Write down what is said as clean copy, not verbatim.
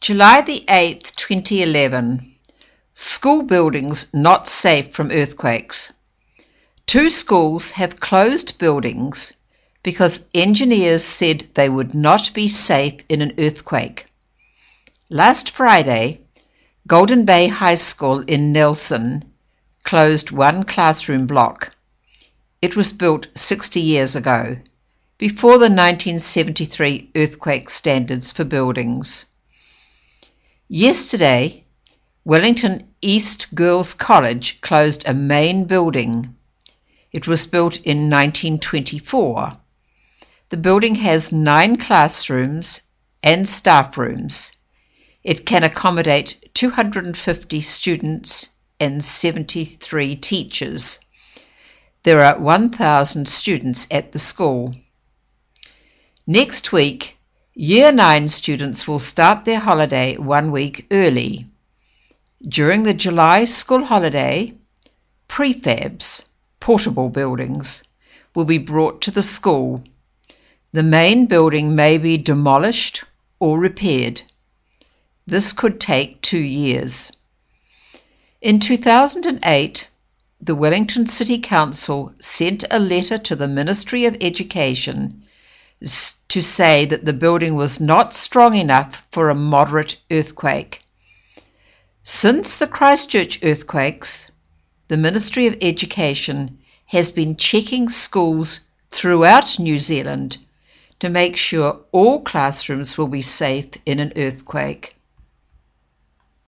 July the 8th, 2011. School buildings not safe from earthquakes. 2 schools have closed buildings because engineers said they would not be safe in an earthquake. Last Friday, Golden Bay High School in Nelson closed 1 classroom block. It was built 60 years ago, before the 1973 earthquake standards for buildings. Yesterday, Wellington East Girls College closed a main building. It was built in 1924. The building has 9 classrooms and staff rooms. It can accommodate 250 students and 73 teachers. There are 1,000 students at the school. Next week, Year 9 students will start their holiday 1 week early. During the July school holiday, prefabs, portable buildings, will be brought to the school. The main building may be demolished or repaired. This could take 2 years. In 2008, the Wellington City Council sent a letter to the Ministry of Education to say that the building was not strong enough for a moderate earthquake. Since the Christchurch earthquakes, the Ministry of Education has been checking schools throughout New Zealand to make sure all classrooms will be safe in an earthquake.